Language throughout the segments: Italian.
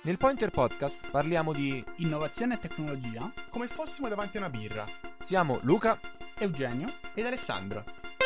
Nel Pointer Podcast parliamo di innovazione e tecnologia come fossimo davanti a una birra. Siamo Luca, Eugenio ed Alessandro.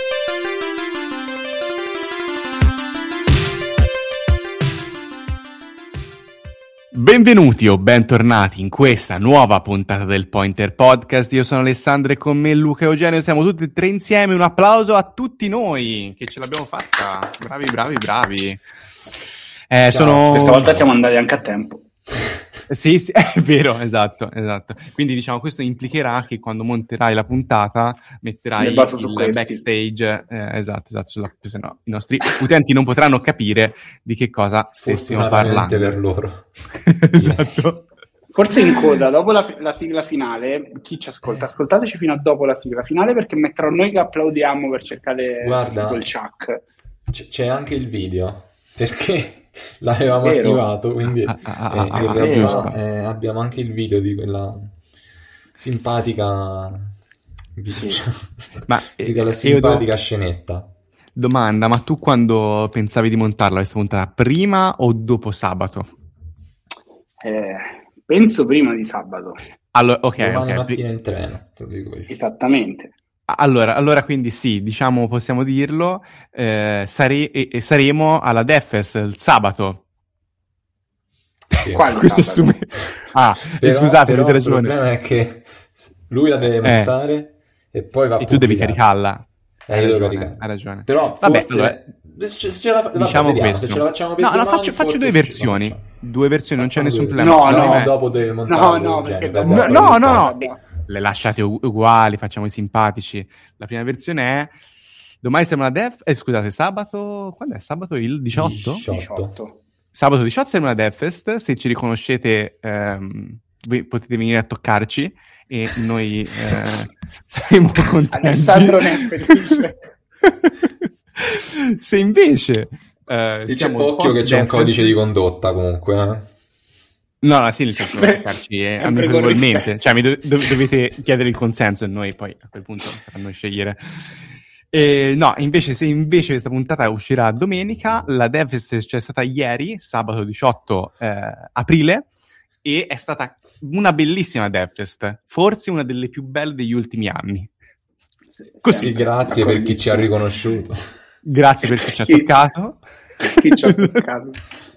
Benvenuti o bentornati in questa nuova puntata del Pointer Podcast. Io sono Alessandro e con me Luca e Eugenio. Siamo tutti e tre insieme. Un applauso a tutti noi che ce l'abbiamo fatta. Bravi. Questa volta siamo andati anche a tempo. Sì, è vero, esatto. Quindi diciamo questo implicherà che quando monterai la puntata metterai il backstage, esatto, se no i nostri utenti non potranno capire di che cosa stessimo parlando. Per loro. Esatto. Forse in coda, dopo la sigla finale, chi ci ascolta, ascoltateci fino a dopo la sigla finale perché metterò noi che applaudiamo per cercare quel chuck. C'è anche il video, perché l'avevamo attivato, quindi abbiamo anche il video di quella simpatica di quella simpatica scenetta. Domanda, ma tu quando pensavi di montarla questa puntata, prima o dopo sabato? Penso prima di sabato. Allora, domani mattina in treno, te lo dico io. Esattamente. Allora quindi sì, diciamo, possiamo dirlo, saremo alla DevFest il sabato. Questo assume... però, scusate, avete ragione. Il problema è che lui la deve montare e poi va a tu devi caricarla. Hai ragione. Però vabbè, diciamo questo. Se ce la facciamo per domani, faccio due versioni. Due versioni, non c'è nessun problema. No, dopo devi montarlo. No. Le lasciate uguali, facciamo i simpatici. La prima versione è domani siamo alla scusate, sabato, quando è? Sabato il 18? 18. Sabato 18 siamo alla DevFest, se ci riconoscete voi potete venire a toccarci e noi saremo contenti. Alessandro ne impedisce. Se invece dice occhio che c'è un codice di condotta comunque, No, sì, nel senso toccarci amichevolmente. Cioè, mi dovete chiedere il consenso e noi poi a quel punto saranno scegliere. No, se invece questa puntata uscirà domenica, la DevFest c'è stata ieri, sabato 18 aprile, e è stata una bellissima DevFest, forse una delle più belle degli ultimi anni. Così, grazie per chi ci ha riconosciuto. Grazie per chi ci ha toccato. Chi ci ha toccato.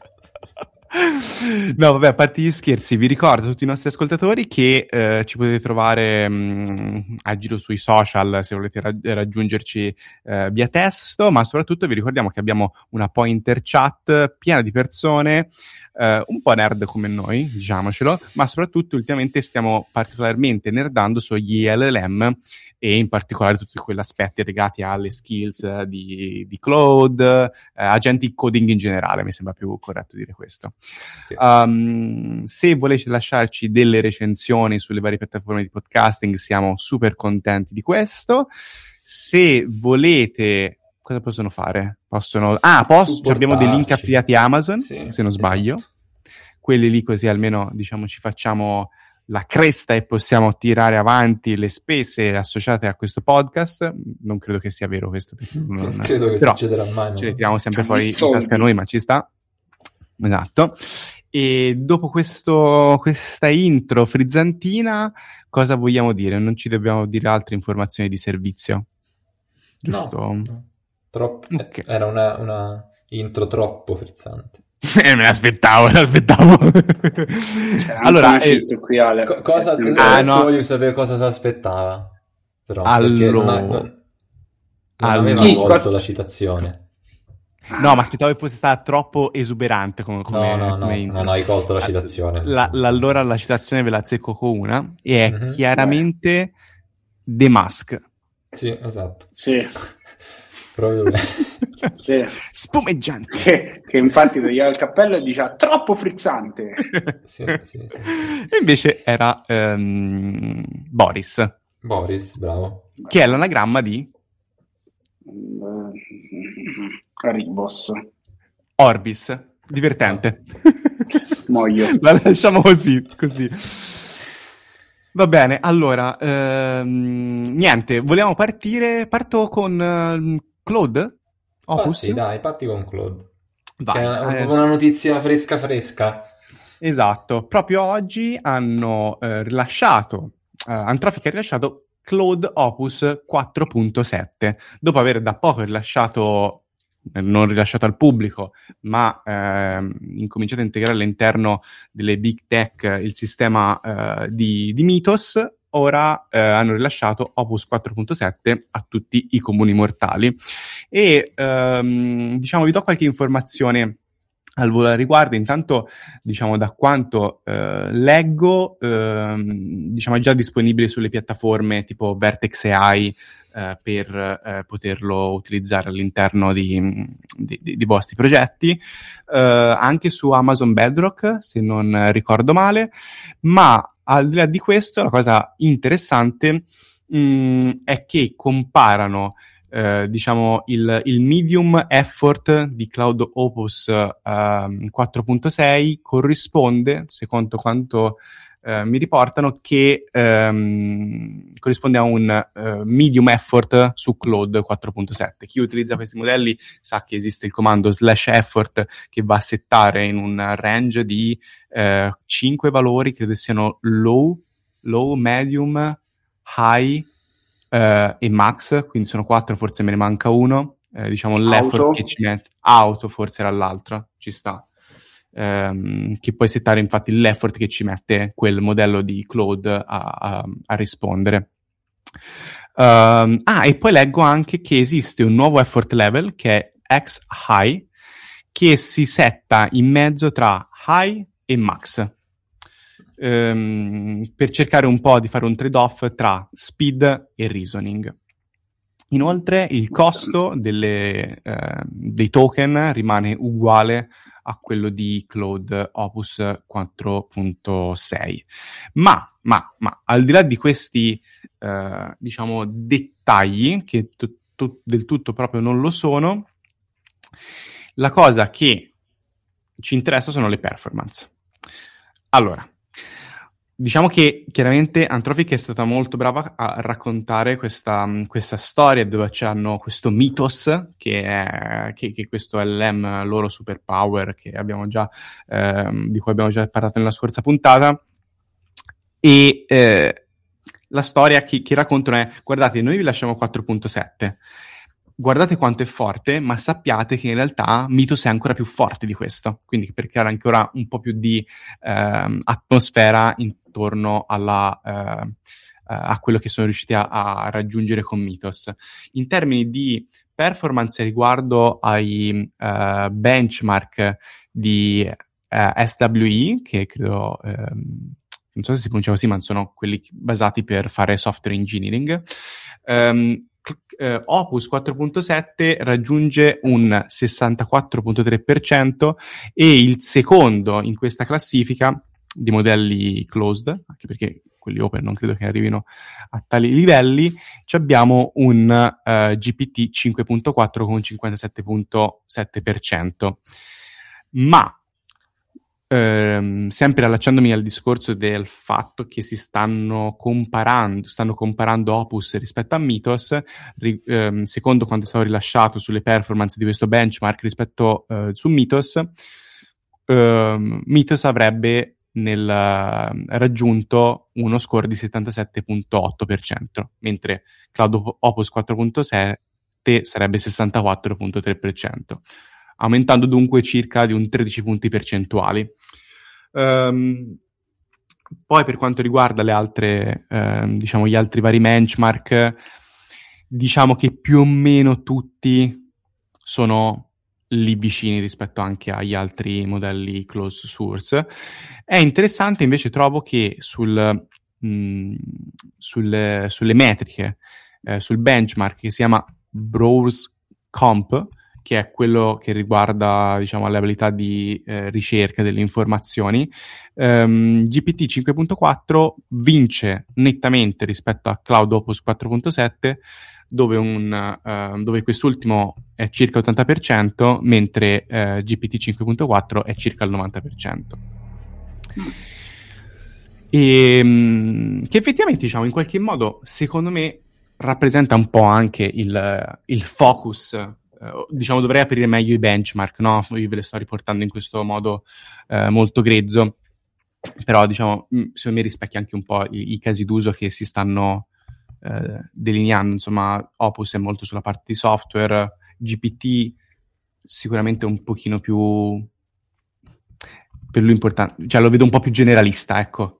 No, vabbè, a parte gli scherzi, vi ricordo a tutti i nostri ascoltatori che ci potete trovare a giro sui social se volete raggiungerci via testo, ma soprattutto vi ricordiamo che abbiamo una Pointer Chat piena di persone un po' nerd come noi, diciamocelo, ma soprattutto ultimamente stiamo particolarmente nerdando sugli LLM e in particolare tutti quegli aspetti legati alle skills di cloud, agenti coding in generale, mi sembra più corretto dire questo. Sì. Se volete lasciarci delle recensioni sulle varie piattaforme di podcasting siamo super contenti di questo. Se volete, cosa possono fare? Abbiamo dei link affiliati a Amazon, se non sbaglio. Esatto. Quelli lì così almeno diciamo ci facciamo la cresta e possiamo tirare avanti le spese associate a questo podcast. Non credo che sia vero questo, non credo che succederà mai. Ce le tiriamo sempre fuori in tasca noi, ma ci sta. Esatto. E dopo questa intro frizzantina, cosa vogliamo dire? Non ci dobbiamo dire altre informazioni di servizio, giusto? No. Troppo. Okay. Era una intro troppo frizzante. Me l'aspettavo. Allora, qui, Ale. Voglio sapere cosa si aspettava. Però, perché non aveva volto la citazione. No, ma aspettavo che fosse stata troppo esuberante come non hai colto la citazione. Allora la citazione ve la azzecco con una e è chiaramente The Mask. Sì, esatto. Sì. Proprio sì. Spumeggiante. Che infatti toglieva il cappello e diceva troppo frizzante. Sì. E invece era Boris, bravo. che è l'anagramma di Ribos. Orbis, divertente. Muoio. La lasciamo così. Va bene, allora niente, vogliamo partire. Parto con Claude? Opus? Sì, dai, parti con Claude. Vai, che è una notizia fresca. Esatto, proprio oggi hanno rilasciato, Anthropic ha rilasciato Claude Opus 4.7, dopo aver da poco rilasciato, non rilasciato al pubblico, ma incominciato a integrare all'interno delle big tech il sistema di Mythos. Ora hanno rilasciato Opus 4.7 a tutti i comuni mortali. E diciamo vi do qualche informazione al volo al riguardo. Intanto, diciamo, da quanto leggo, diciamo è già disponibile sulle piattaforme tipo Vertex AI per poterlo utilizzare all'interno di vostri progetti, anche su Amazon Bedrock, se non ricordo male. Ma al di là di questo, la cosa interessante è che comparano diciamo il medium effort di Claude Opus 4.6 corrisponde, secondo quanto mi riportano, che corrisponde a un medium effort su Claude 4.7. Chi utilizza questi modelli sa che esiste il comando /effort che va a settare in un range di 5 valori, credo siano low, medium, high e max, quindi sono 4, forse me ne manca uno, diciamo l'effort che ci mette, auto forse era l'altro, ci sta, che puoi settare infatti l'effort che ci mette quel modello di Claude a rispondere. E poi leggo anche che esiste un nuovo effort level che è X high, che si setta in mezzo tra high e max, per cercare un po' di fare un trade-off tra speed e reasoning. Inoltre il costo dei token rimane uguale a quello di Claude Opus 4.6. Ma al di là di questi diciamo dettagli, che del tutto proprio non lo sono, la cosa che ci interessa sono le performance. Allora, diciamo che chiaramente Anthropic è stata molto brava a raccontare questa storia, dove c'hanno questo Mythos, che questo LM loro superpower che abbiamo già di cui abbiamo già parlato nella scorsa puntata. E la storia che raccontano è: guardate, noi vi lasciamo 4.7, guardate quanto è forte, ma sappiate che in realtà Mythos è ancora più forte di questo, quindi per creare ancora un po' più di atmosfera intorno a quello che sono riusciti a raggiungere con Mythos. In termini di performance riguardo ai benchmark di SWE, che credo non so se si pronuncia così, ma sono quelli basati per fare software engineering, Opus 4.7 raggiunge un 64.3% e il secondo in questa classifica di modelli closed, anche perché quelli open non credo che arrivino a tali livelli, abbiamo un GPT 5.4 con 57.7%. Ma sempre allacciandomi al discorso del fatto che si stanno comparando Opus rispetto a Mythos, secondo quanto è stato rilasciato sulle performance di questo benchmark rispetto su Mythos, Mythos avrebbe raggiunto uno score di 77.8%, mentre Claude Opus 4.7 sarebbe 64.3%. aumentando dunque circa di un 13 punti percentuali. Poi per quanto riguarda le altre, diciamo gli altri vari benchmark, diciamo che più o meno tutti sono lì vicini rispetto anche agli altri modelli closed source. È interessante invece, trovo che sulle metriche, sul benchmark che si chiama Browse Comp, che è quello che riguarda, diciamo, le abilità di ricerca delle informazioni, GPT 5.4 vince nettamente rispetto a Claude Opus 4.7, dove quest'ultimo è circa il 80%, mentre GPT 5.4 è circa il 90%. E che effettivamente, diciamo, in qualche modo, secondo me, rappresenta un po' anche il focus. Diciamo, dovrei aprire meglio i benchmark, no? Io ve le sto riportando in questo modo molto grezzo. Però, diciamo, secondo me rispecchia anche un po' i casi d'uso che si stanno delineando. Insomma, Opus è molto sulla parte di software, GPT sicuramente un pochino più, per lui importante, cioè lo vedo un po' più generalista, ecco.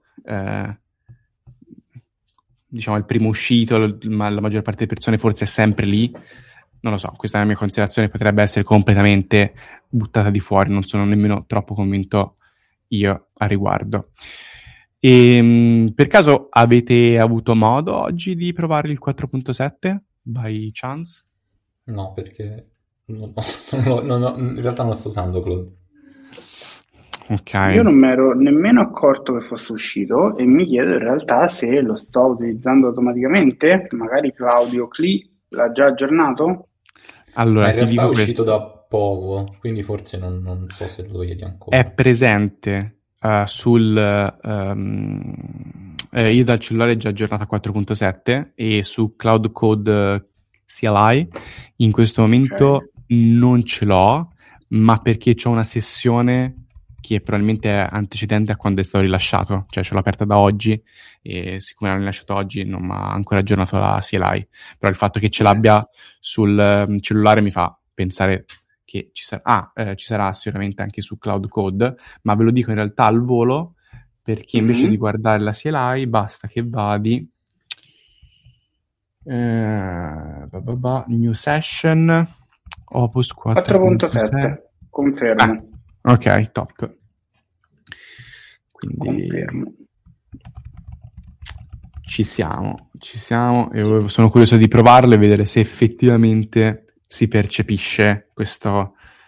Diciamo il primo uscito, ma la maggior parte delle persone forse è sempre lì. Non lo so, questa è la mia considerazione, potrebbe essere completamente buttata di fuori, non sono nemmeno troppo convinto io a riguardo. Per caso avete avuto modo oggi di provare il 4.7 by chance? No, perché in realtà non sto usando Claude. Okay. Io non mi ero nemmeno accorto che fosse uscito e mi chiedo in realtà se lo sto utilizzando automaticamente, magari Claudio Cli l'ha già aggiornato? Allora, in ti dico realtà è uscito questo. da poco, quindi forse non so se lo vedi ancora. È presente sul... io dal cellulare è già aggiornata a 4.7 e su Cloud Code CLI in questo momento non ce l'ho, ma perché c'ho una sessione che probabilmente è antecedente a quando è stato rilasciato, cioè ce l'ho aperta da oggi e siccome l'hanno rilasciato oggi non mi ha ancora aggiornato la CLI, però il fatto che ce l'abbia sul cellulare mi fa pensare che ci sarà sicuramente anche su Cloud Code, ma ve lo dico in realtà al volo perché invece di guardare la CLI basta che vadi new session Opus 4.7 confermo. Ok, top. Quindi confermo. ci siamo e sono curioso di provarlo e vedere se effettivamente si percepisce questo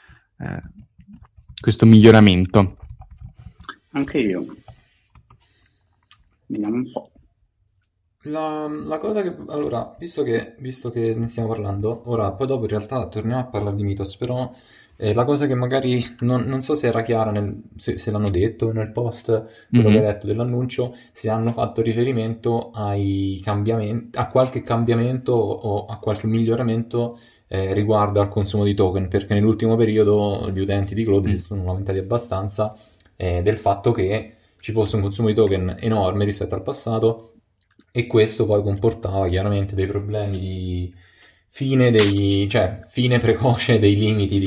miglioramento. Anche io. Vediamo un po'. La cosa che... Allora, visto che ne stiamo parlando, ora poi dopo in realtà torniamo a parlare di Mythos, però la cosa che magari non so se era chiara, se l'hanno detto nel post, quello che hai letto dell'annuncio, se hanno fatto riferimento ai cambiamenti, a qualche cambiamento o a qualche miglioramento riguardo al consumo di token, perché nell'ultimo periodo gli utenti di Claude si sono lamentati abbastanza del fatto che ci fosse un consumo di token enorme rispetto al passato e questo poi comportava chiaramente dei problemi di fine precoce dei limiti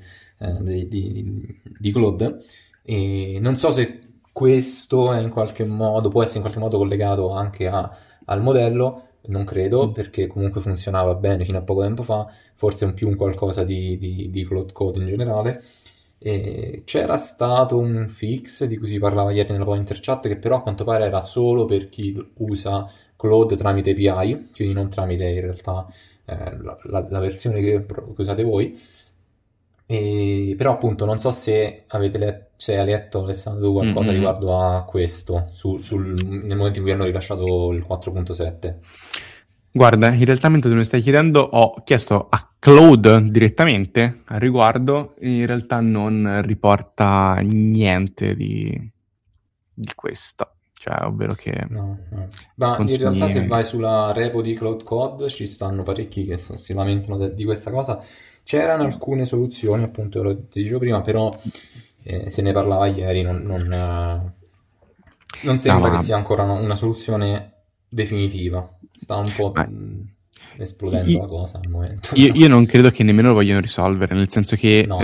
di Claude, e non so se questo è in qualche modo, può essere in qualche modo collegato anche al modello, non credo, perché comunque funzionava bene fino a poco tempo fa, forse è più un qualcosa di Claude Code in generale. E c'era stato un fix di cui si parlava ieri nella Pointer Chat, che però a quanto pare era solo per chi usa Claude tramite API, quindi non tramite in realtà la versione che usate voi. Però appunto non so se hai letto, Alessandro, tu qualcosa riguardo a questo nel momento in cui hanno rilasciato il 4.7. Guarda, in realtà mentre tu mi stai chiedendo ho chiesto a Claude direttamente al riguardo, in realtà non riporta niente di questo, cioè ovvero che no. Ma in realtà se vai sulla repo di Cloud Code ci stanno parecchi che si lamentano di questa cosa. C'erano alcune soluzioni, appunto ti dicevo prima, però se ne parlava ieri, non sembra che sia ancora una soluzione definitiva. Sta un po' esplodendo la cosa al momento. Io non credo che nemmeno lo vogliono risolvere, nel senso che no.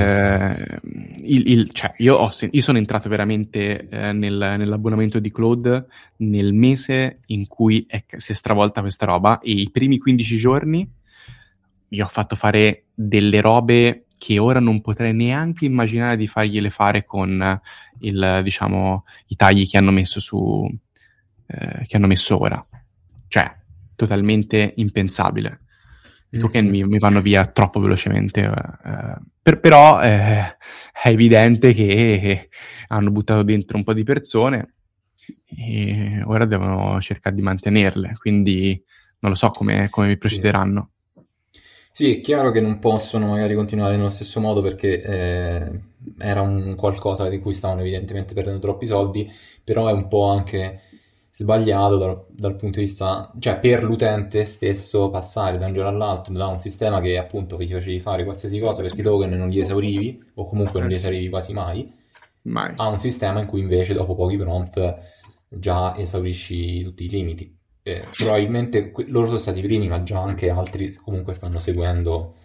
Io sono entrato veramente nell'abbonamento di Claude nel mese in cui si è stravolta questa roba e i primi 15 giorni mi ho fatto fare delle robe che ora non potrei neanche immaginare di fargliele fare con i tagli che hanno messo ora. Cioè, totalmente impensabile. I token mi vanno via troppo velocemente. Però è evidente che hanno buttato dentro un po' di persone e ora devono cercare di mantenerle. Quindi non lo so come procederanno. Sì, è chiaro che non possono magari continuare nello stesso modo perché era un qualcosa di cui stavano evidentemente perdendo troppi soldi, però è un po' anche sbagliato dal punto di vista, cioè per l'utente stesso passare da un giorno all'altro da un sistema che appunto che ti facevi fare qualsiasi cosa perché i token non li esaurivi o comunque non li esaurivi quasi mai Mai. a un sistema in cui invece dopo pochi prompt già esaurisci tutti i limiti. Probabilmente loro sono stati i primi, ma già anche altri comunque stanno seguendo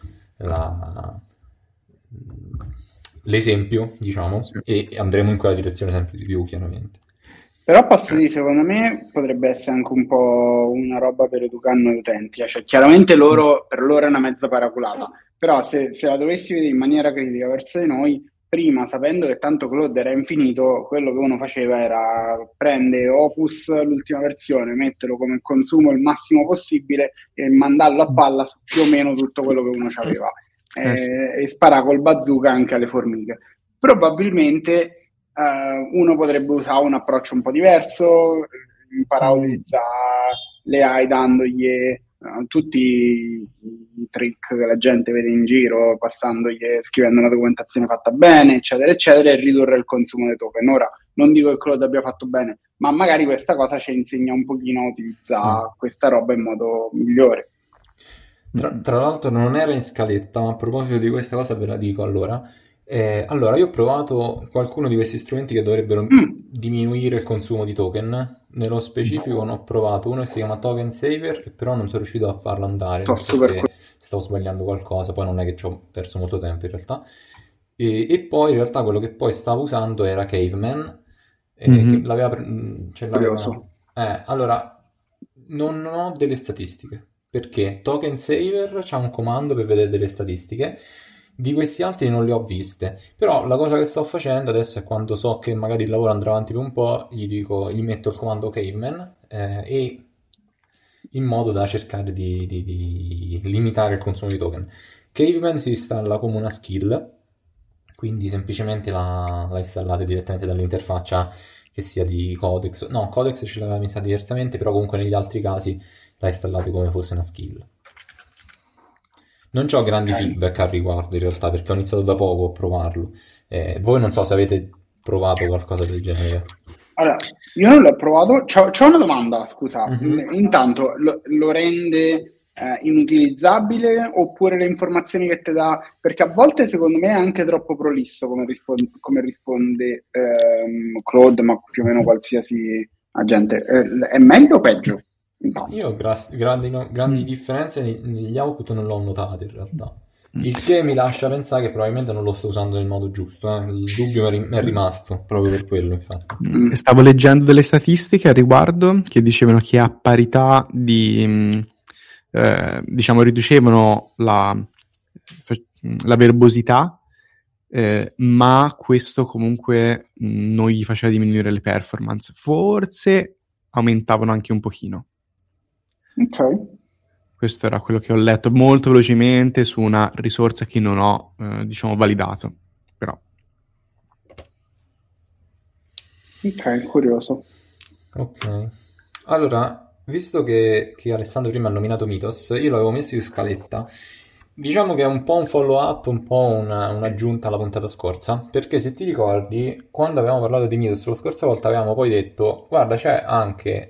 l'esempio, diciamo, Sì. e andremo in quella direzione sempre di più, chiaramente. Però posso dire, secondo me potrebbe essere anche un po' una roba per educare noi utenti. Cioè, chiaramente per loro è una mezza paraculata, però se la dovessi vedere in maniera critica verso di noi, prima, sapendo che tanto Claude era infinito, quello che uno faceva era prendere Opus, l'ultima versione, metterlo come consumo il massimo possibile e mandarlo a palla su più o meno tutto quello che uno aveva. Sì. E spara col bazooka anche alle formiche. Probabilmente uno potrebbe usare un approccio un po' diverso, imparare a utilizzare le AI dandogli tutti i trick che la gente vede in giro, scrivendo una documentazione fatta bene, eccetera, eccetera, e ridurre il consumo dei token. Ora, non dico che Claude abbia fatto bene, ma magari questa cosa ci insegna un pochino a utilizzare questa roba in modo migliore. Tra l'altro non era in scaletta, ma a proposito di questa cosa ve la dico allora. Allora, io ho provato qualcuno di questi strumenti che dovrebbero diminuire il consumo di token. Nello specifico ne ho provato uno che si chiama Token Saver, che però non sono riuscito a farlo andare. Non so se stavo sbagliando qualcosa, poi non è che ci ho perso molto tempo in realtà. E poi in realtà quello che poi stavo usando era Caveman, che allora, non ho delle statistiche, perché Token Saver c'ha un comando per vedere delle statistiche. Di questi altri non le ho viste, però la cosa che sto facendo adesso è, quando so che magari il lavoro andrà avanti per un po', gli metto il comando Caveman e in modo da cercare di limitare il consumo di token. Caveman si installa come una skill, quindi semplicemente la installate direttamente dall'interfaccia, che sia di Codex. No, Codex ce l'aveva messa diversamente, però comunque negli altri casi la installate come fosse una skill. Non ho grandi feedback al riguardo in realtà, perché ho iniziato da poco a provarlo. Voi non so se avete provato qualcosa del genere. Allora, io non l'ho provato. C'ho una domanda, scusa. Intanto, lo rende inutilizzabile, oppure le informazioni che ti dà? Perché a volte secondo me è anche troppo prolisso come risponde Claude, ma più o meno qualsiasi agente. È meglio o peggio? Io grandi differenze negli output non l'ho notate in realtà, il che mi lascia pensare che probabilmente non lo sto usando nel modo giusto. Il dubbio mi è rimasto proprio per quello, infatti. Stavo leggendo delle statistiche a riguardo che dicevano che a parità di diciamo riducevano la verbosità, ma questo comunque non gli faceva diminuire le performance, forse aumentavano anche un pochino. Ok. Questo era quello che ho letto molto velocemente su una risorsa che non ho, diciamo, validato. Però. Ok, curioso. Ok. Allora, visto che Alessandro prima ha nominato Mythos, io l'avevo messo in scaletta. Diciamo che è un po' un follow-up, un po' un'aggiunta alla puntata scorsa, perché se ti ricordi, quando avevamo parlato di Mythos la scorsa volta avevamo poi detto, guarda, c'è anche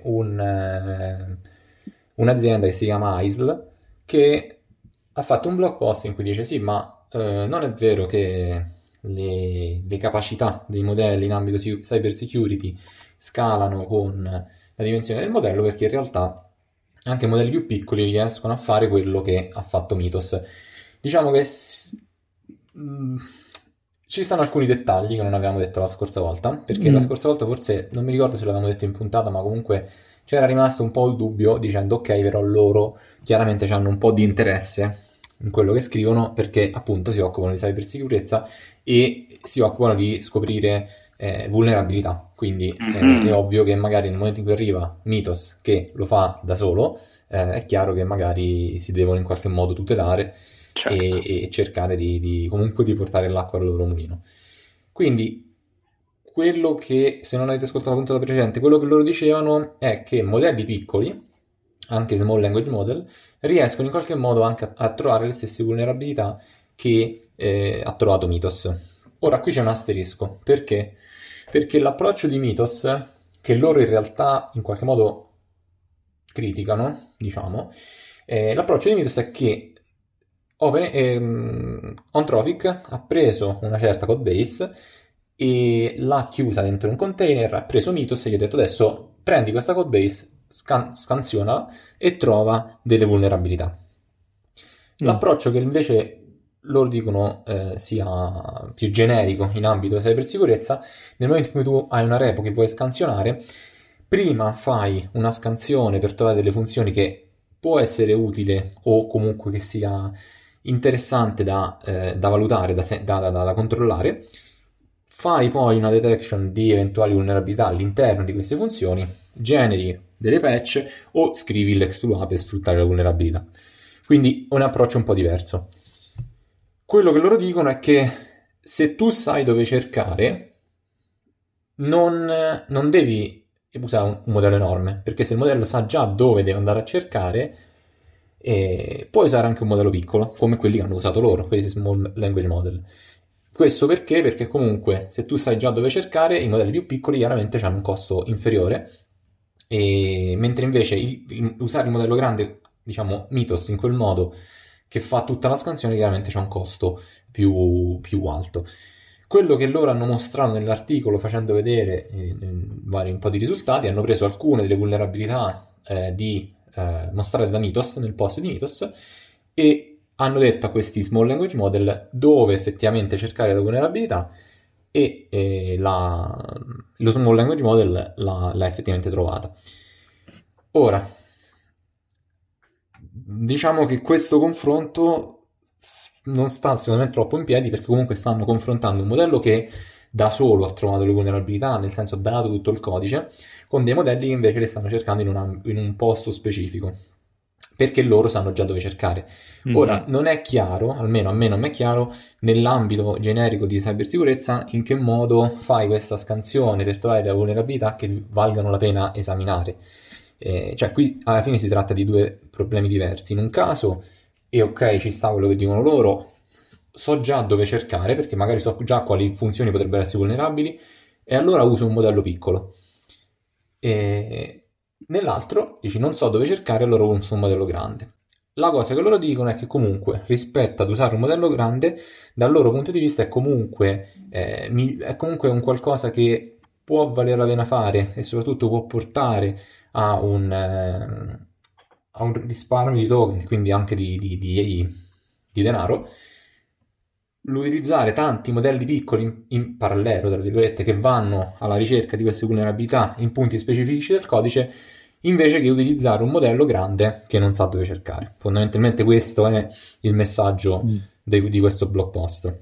un'azienda che si chiama ISL che ha fatto un blog post in cui dice sì, ma non è vero che le capacità dei modelli in ambito cyber security scalano con la dimensione del modello, perché in realtà anche modelli più piccoli riescono a fare quello che ha fatto Mythos. Diciamo che ci stanno alcuni dettagli che non avevamo detto la scorsa volta, perché la scorsa volta forse, non mi ricordo se l'avevamo detto in puntata, ma comunque c'era rimasto un po' il dubbio, dicendo ok, però loro chiaramente hanno un po' di interesse in quello che scrivono, perché appunto si occupano di cybersicurezza e si occupano di scoprire vulnerabilità. Quindi è ovvio che magari nel momento in cui arriva Mythos che lo fa da solo, è chiaro che magari si devono in qualche modo tutelare, certo, e cercare comunque di portare l'acqua al loro mulino. Quindi quello che, se non avete ascoltato la puntata precedente, quello che loro dicevano è che modelli piccoli, anche small language model, riescono in qualche modo anche a trovare le stesse vulnerabilità che ha trovato Mythos. Ora qui c'è un asterisco, perché? Perché l'approccio di Mythos, che loro in realtà in qualche modo criticano, diciamo, l'approccio di Mythos è che Ontrophic ha preso una certa codebase e l'ha chiusa dentro un container, ha preso Mythos e gli ha detto adesso prendi questa codebase, scansionala e trova delle vulnerabilità. L'approccio che invece loro dicono sia più generico in ambito di cybersicurezza, nel momento in cui tu hai una repo che vuoi scansionare, prima fai una scansione per trovare delle funzioni che può essere utile o comunque che sia interessante da valutare, da controllare, fai poi una detection di eventuali vulnerabilità all'interno di queste funzioni, generi delle patch o scrivi l'exploit per sfruttare la vulnerabilità. Quindi un approccio un po' diverso. Quello che loro dicono è che se tu sai dove cercare, non devi usare un modello enorme, perché se il modello sa già dove deve andare a cercare, puoi usare anche un modello piccolo, come quelli che hanno usato loro, questi small language model. Questo perché? Perché comunque se tu sai già dove cercare, i modelli più piccoli chiaramente hanno un costo inferiore, mentre invece usare il modello grande, diciamo Mythos in quel modo, che fa tutta la scansione, chiaramente c'è un costo più alto. Quello che loro hanno mostrato nell'articolo, facendo vedere un po' di risultati, hanno preso alcune delle vulnerabilità mostrate da Mythos, nel post di Mythos, e hanno detto a questi small language model dove effettivamente cercare la vulnerabilità e lo small language model l'ha effettivamente trovata. Ora, diciamo che questo confronto non sta secondo me troppo in piedi, perché comunque stanno confrontando un modello che da solo ha trovato le vulnerabilità, nel senso ha dato tutto il codice, con dei modelli che invece le stanno cercando in un posto specifico, perché loro sanno già dove cercare. Ora, non è chiaro, almeno a me non è chiaro, nell'ambito generico di cybersicurezza, in che modo fai questa scansione per trovare le vulnerabilità che valgano la pena esaminare. Cioè, qui alla fine si tratta di due problemi diversi. In un caso, e ok, ci sta quello che dicono loro, so già dove cercare, perché magari so già quali funzioni potrebbero essere vulnerabili, e allora uso un modello piccolo. Nell'altro dici non so dove cercare, allora uso un modello grande. La cosa che loro dicono è che comunque rispetto ad usare un modello grande, dal loro punto di vista è comunque un qualcosa che può valere la pena fare e soprattutto può portare a un risparmio di token, quindi anche di denaro, l'utilizzare tanti modelli piccoli in parallelo, tra virgolette, che vanno alla ricerca di queste vulnerabilità in punti specifici del codice, invece che utilizzare un modello grande che non sa dove cercare. Fondamentalmente questo è il messaggio di questo blog post.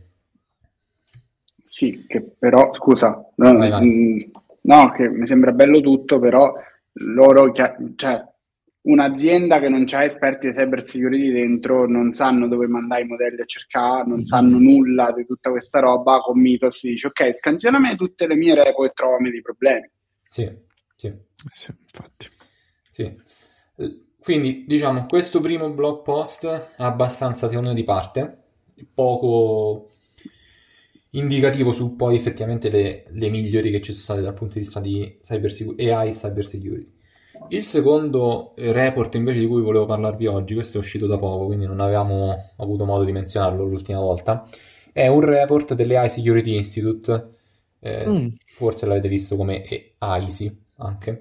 Sì, che però, scusa, Vai. no, che mi sembra bello tutto, però loro, cioè, un'azienda che non ha esperti di cyber security dentro, non sanno dove mandare i modelli a cercare, non sanno nulla di tutta questa roba. Con Mythos dice ok, scansionami tutte le mie repo e trovami dei problemi. Sì, infatti. sì. Quindi diciamo questo primo blog post è abbastanza secondo me di parte, poco indicativo su poi effettivamente le migliori che ci sono state dal punto di vista di AI e cyber security. Il secondo report invece di cui volevo parlarvi oggi, questo è uscito da poco, quindi non avevamo avuto modo di menzionarlo l'ultima volta, è un report dell'AI Security Institute, forse l'avete visto come AISI anche.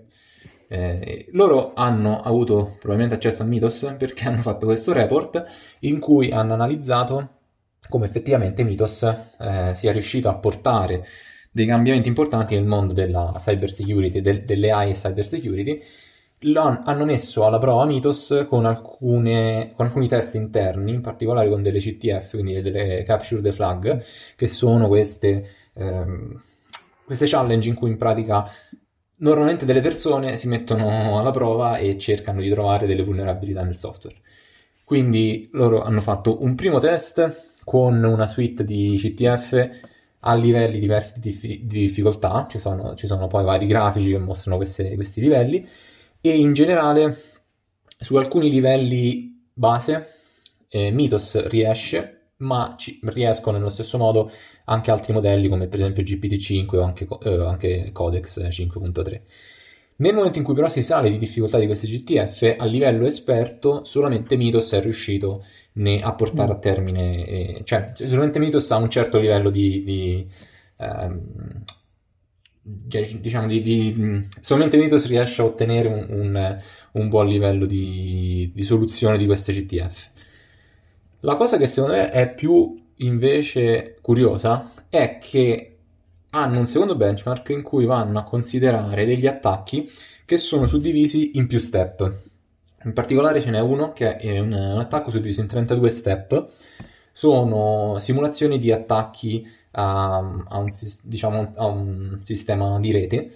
Loro hanno avuto probabilmente accesso a Mythos perché hanno fatto questo report in cui hanno analizzato come effettivamente Mythos sia riuscito a portare dei cambiamenti importanti nel mondo della cyber security, delle AI e cyber security. Hanno messo alla prova Mythos con alcuni test interni, in particolare con delle CTF, quindi delle Capture the Flag, che sono queste challenge in cui in pratica normalmente delle persone si mettono alla prova e cercano di trovare delle vulnerabilità nel software. Quindi loro hanno fatto un primo test con una suite di CTF a livelli diversi di difficoltà, ci sono poi vari grafici che mostrano questi livelli, e in generale su alcuni livelli base Mythos riesce, ma riescono nello stesso modo anche altri modelli come per esempio GPT-5 o anche Codex 5.3. Nel momento in cui però si sale di difficoltà di questi GTF, a livello esperto solamente Mythos è riuscito a portare a termine, cioè solamente Mythos ha un certo livello di diciamo solamente Mythos riesce a ottenere un buon livello di soluzione di queste CTF. La cosa che secondo me è più invece curiosa è che hanno un secondo benchmark in cui vanno a considerare degli attacchi che sono suddivisi in più step. In particolare ce n'è uno che è un attacco suddiviso in 32 step. Sono simulazioni di attacchi a un sistema di rete.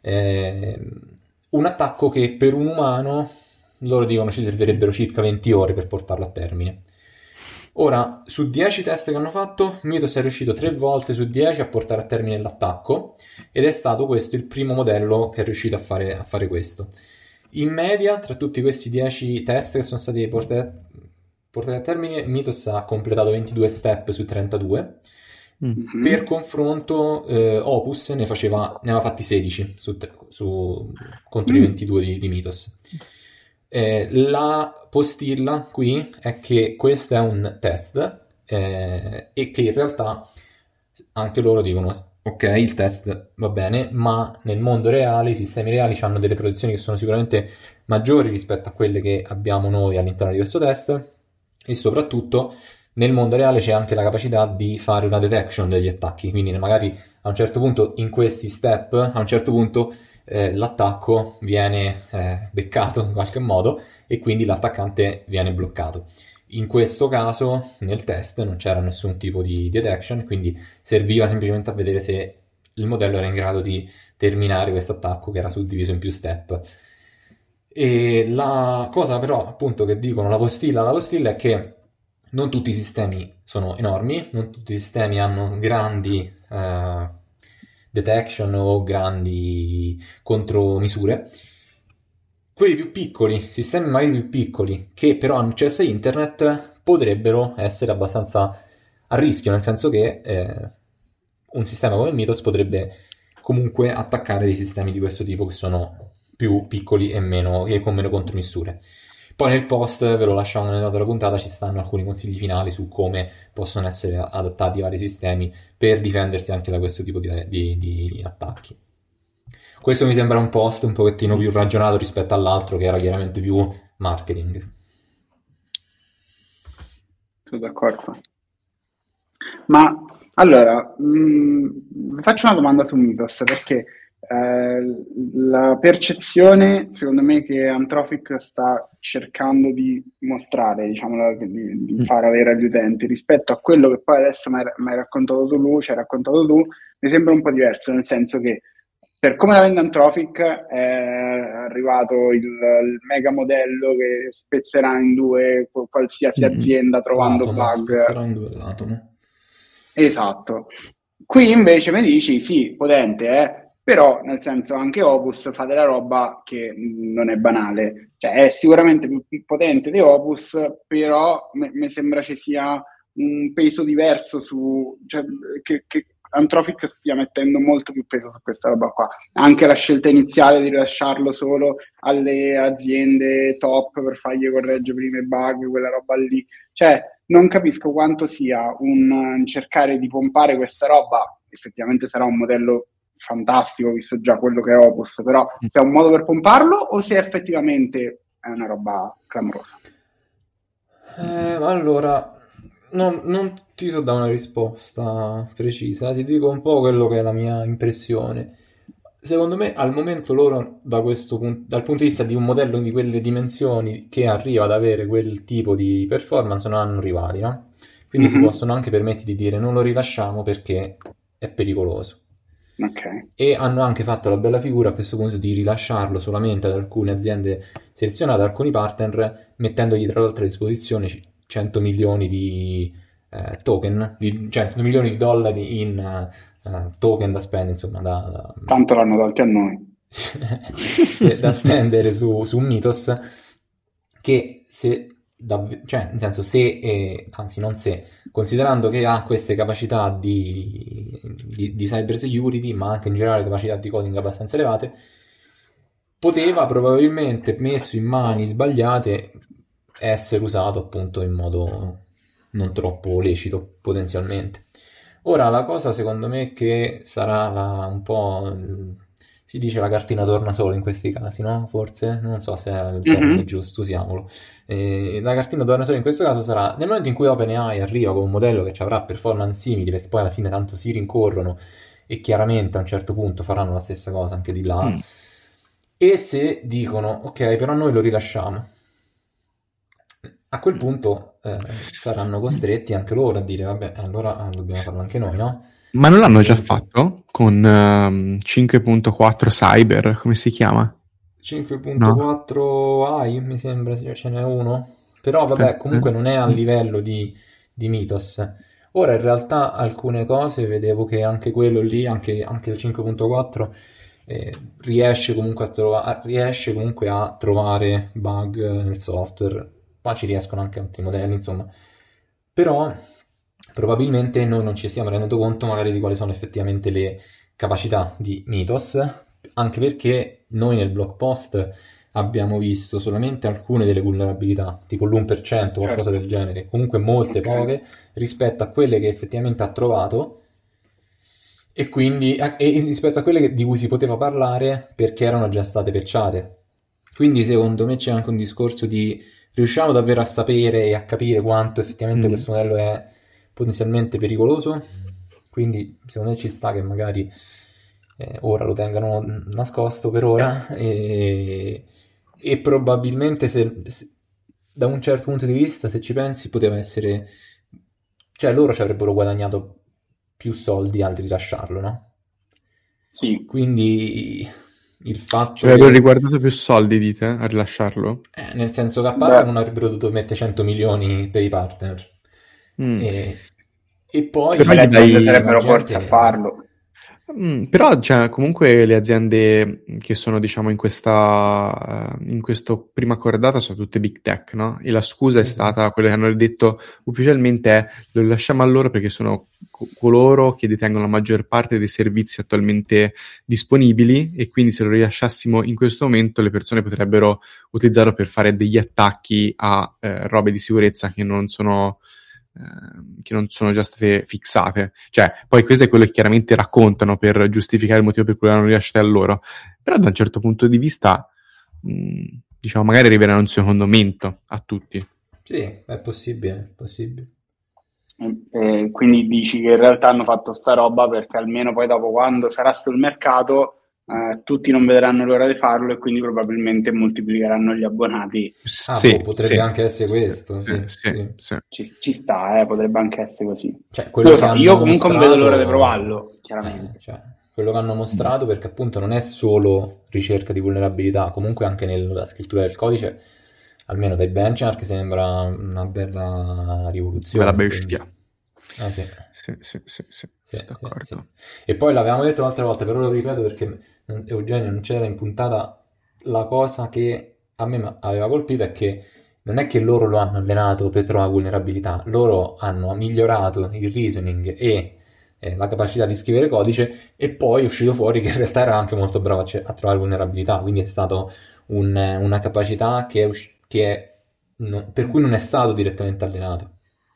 Un attacco che per un umano, loro dicono, ci servirebbero circa 20 ore per portarlo a termine. Ora, su 10 test che hanno fatto, Mythos è riuscito 3 volte su 10 a portare a termine l'attacco, ed è stato questo il primo modello che è riuscito a fare questo. In media, tra tutti questi 10 test che sono stati portati a termine, Mythos ha completato 22 step su 32. Per confronto, Opus ne aveva fatti 16 contro i 22 di Mythos. La postilla qui è che questo è un test e che in realtà anche loro dicono ok, il test va bene, ma nel mondo reale i sistemi reali hanno delle protezioni che sono sicuramente maggiori rispetto a quelle che abbiamo noi all'interno di questo test, e soprattutto nel mondo reale c'è anche la capacità di fare una detection degli attacchi, quindi magari a un certo punto in questi step, a un certo punto l'attacco viene beccato in qualche modo e quindi l'attaccante viene bloccato. In questo caso nel test non c'era nessun tipo di detection, quindi serviva semplicemente a vedere se il modello era in grado di terminare questo attacco che era suddiviso in più step. E la cosa però appunto che dicono la postilla è che non tutti i sistemi sono enormi, non tutti i sistemi hanno grandi detection o grandi contromisure. Quelli più piccoli, sistemi magari più piccoli, che però hanno accesso a internet, potrebbero essere abbastanza a rischio, nel senso che un sistema come Mythos potrebbe comunque attaccare dei sistemi di questo tipo che sono più piccoli e con meno contromisure. Poi nel post, ve lo lasciamo nelle note della puntata, ci stanno alcuni consigli finali su come possono essere adattati i vari sistemi per difendersi anche da questo tipo di attacchi. Questo mi sembra un post un pochettino più ragionato rispetto all'altro, che era chiaramente più marketing. Sono d'accordo. Ma allora, faccio una domanda su Mythos, perché la percezione, secondo me, che Anthropic sta cercando di mostrare, diciamo, di far avere agli utenti rispetto a quello che poi adesso mi hai raccontato tu, ci hai raccontato tu, mi sembra un po' diverso, nel senso che per come la vende Anthropic è arrivato il mega modello che spezzerà in due qualsiasi azienda trovando bug. Spezzerà in due l'atomo. Esatto. Qui invece mi dici sì, potente, però nel senso anche Opus fa della roba che non è banale, cioè è sicuramente più potente di Opus, però mi sembra ci sia un peso diverso cioè, che Anthropic stia mettendo molto più peso su questa roba qua. Anche la scelta iniziale di rilasciarlo solo alle aziende top per fargli correggere prima i bug, quella roba lì, cioè non capisco quanto sia un cercare di pompare questa roba. Effettivamente sarà un modello fantastico visto già quello che è Opus, però se è un modo per pomparlo o se effettivamente è una roba clamorosa. Allora non ti so dare una risposta precisa, ti dico un po' quello che è la mia impressione. Secondo me al momento loro dal punto di vista di un modello di quelle dimensioni che arriva ad avere quel tipo di performance non hanno rivali, no? Quindi si possono anche permettere di dire non lo rilasciamo perché è pericoloso. Okay. E hanno anche fatto la bella figura a questo punto di rilasciarlo solamente ad alcune aziende selezionate, ad alcuni partner, mettendogli tra l'altro a disposizione 100 milioni di token, 100 milioni di dollari in token da spendere, insomma, tanto l'hanno tolti a noi. Da spendere su Mythos, che cioè nel senso anzi non se, considerando che ha queste capacità di cyber security, ma anche in generale capacità di coding abbastanza elevate, poteva probabilmente, messo in mani sbagliate, essere usato appunto in modo non troppo lecito potenzialmente. Ora, la cosa secondo me che sarà un po', si dice la cartina torna solo in questi casi, no? Forse, non so se è il termine giusto, usiamolo. La cartina torna solo in questo caso sarà nel momento in cui OpenAI arriva con un modello che ci avrà performance simili, perché poi alla fine tanto si rincorrono e chiaramente a un certo punto faranno la stessa cosa anche di là, e se dicono, ok, però noi lo rilasciamo. A quel punto saranno costretti anche loro a dire, vabbè, allora dobbiamo farlo anche noi, no? Ma non l'hanno già fatto con 5.4 Cyber, come si chiama? 5.4 AI, mi sembra, ce n'è uno. Però vabbè, comunque non è a livello di Mythos. Ora in realtà alcune cose vedevo che anche quello lì, anche il 5.4 riesce comunque a trovare bug nel software, ma ci riescono anche altri modelli, insomma. Però probabilmente noi non ci stiamo rendendo conto magari di quali sono effettivamente le capacità di Mythos, anche perché noi nel blog post abbiamo visto solamente alcune delle vulnerabilità, tipo l'1%, qualcosa del genere, comunque molte poche rispetto a quelle che effettivamente ha trovato, e quindi rispetto a quelle di cui si poteva parlare perché erano già state patchate. Quindi secondo me c'è anche un discorso di riusciamo davvero a sapere e a capire quanto effettivamente questo modello è potenzialmente pericoloso. Quindi secondo me ci sta che magari ora lo tengano nascosto per ora, e probabilmente se da un certo punto di vista, se ci pensi, poteva essere, cioè loro ci avrebbero guadagnato più soldi al rilasciarlo, no? Sì. Quindi il fatto Ci avrebbero riguardato più soldi, dite, a rilasciarlo? nel senso che a parte non avrebbero dovuto mettere 100 milioni per i partner, e poi le aziende sarebbero forze a farlo. Però cioè, comunque le aziende che sono, diciamo, in questo prima cordata sono tutte big tech, no? E la scusa è stata, quella che hanno detto ufficialmente è: lo lasciamo a loro perché sono coloro che detengono la maggior parte dei servizi attualmente disponibili, e quindi se lo rilasciassimo in questo momento le persone potrebbero utilizzarlo per fare degli attacchi a robe di sicurezza che non sono già state fissate. Cioè, poi questo è quello che chiaramente raccontano per giustificare il motivo per cui l'hanno rilasciato a loro, però da un certo punto di vista diciamo magari arriveranno un secondo momento a tutti. Sì, è possibile. Quindi dici che in realtà hanno fatto sta roba perché almeno poi dopo, quando sarà sul mercato, tutti non vedranno l'ora di farlo e quindi probabilmente moltiplicheranno gli abbonati. Potrebbe anche essere questo. Ci sta, potrebbe anche essere così. Cioè, io comunque non vedo l'ora di provarlo, chiaramente. Quello che hanno mostrato, perché appunto non è solo ricerca di vulnerabilità, comunque anche nella scrittura del codice, almeno dai benchmark, sembra una bella rivoluzione. Bella bestia. Sì, d'accordo. E poi l'avevamo detto l'altra volta, però lo ripeto perché Eugenio non c'era in puntata. La cosa che a me aveva colpito è che non è che loro lo hanno allenato per trovare vulnerabilità, loro hanno migliorato il reasoning e la capacità di scrivere codice, e poi è uscito fuori che in realtà era anche molto bravo a trovare vulnerabilità, quindi è stato una capacità per cui non è stato direttamente allenato.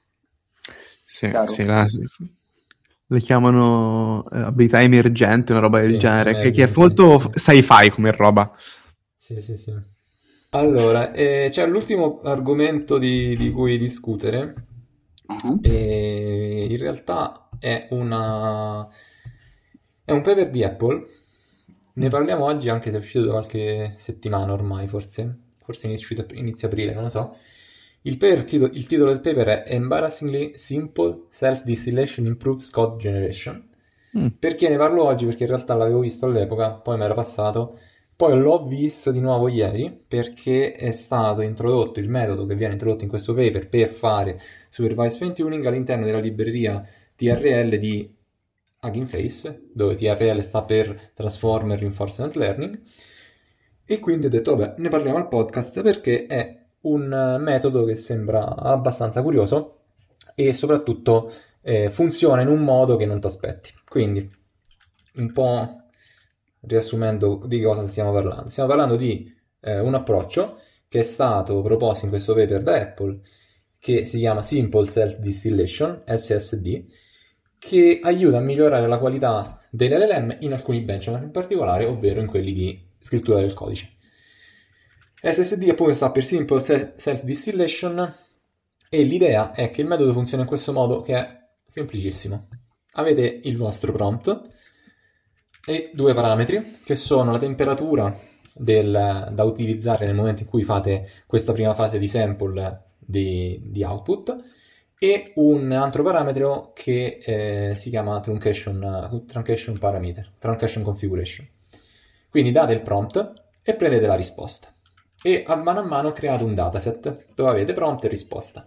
Le chiamano abilità emergente, una roba del genere, che è molto sci-fi come roba. Sì. Allora, c'è l'ultimo argomento di cui discutere, e in realtà è un paper di Apple. Ne parliamo oggi, anche se è uscito da qualche settimana ormai, forse inizio aprile, non lo so. Il titolo del paper è Embarrassingly Simple Self-Distillation Improves Code Generation. Perché ne parlo oggi? Perché in realtà l'avevo visto all'epoca, poi mi era passato, poi l'ho visto di nuovo ieri, perché è stato introdotto il metodo che viene introdotto in questo paper per fare supervised fine tuning all'interno della libreria TRL di Hugging Face, dove TRL sta per Transformer Reinforcement Learning, e quindi ho detto vabbè, ne parliamo al podcast perché è un metodo che sembra abbastanza curioso e soprattutto funziona in un modo che non ti aspetti. Quindi, un po' riassumendo di cosa stiamo parlando. Stiamo parlando di un approccio che è stato proposto in questo paper da Apple, che si chiama Simple Self Distillation, SSD, che aiuta a migliorare la qualità dell'LLM in alcuni benchmark in particolare, ovvero in quelli di scrittura del codice. SSD appunto sta per Simple Self-Distillation e l'idea è che il metodo funziona in questo modo, che è semplicissimo. Avete il vostro prompt e due parametri che sono la temperatura da utilizzare nel momento in cui fate questa prima fase di sample di output e un altro parametro che si chiama truncation parameter, truncation configuration. Quindi date il prompt e prendete la risposta e a mano create un dataset dove avete prompt e risposta.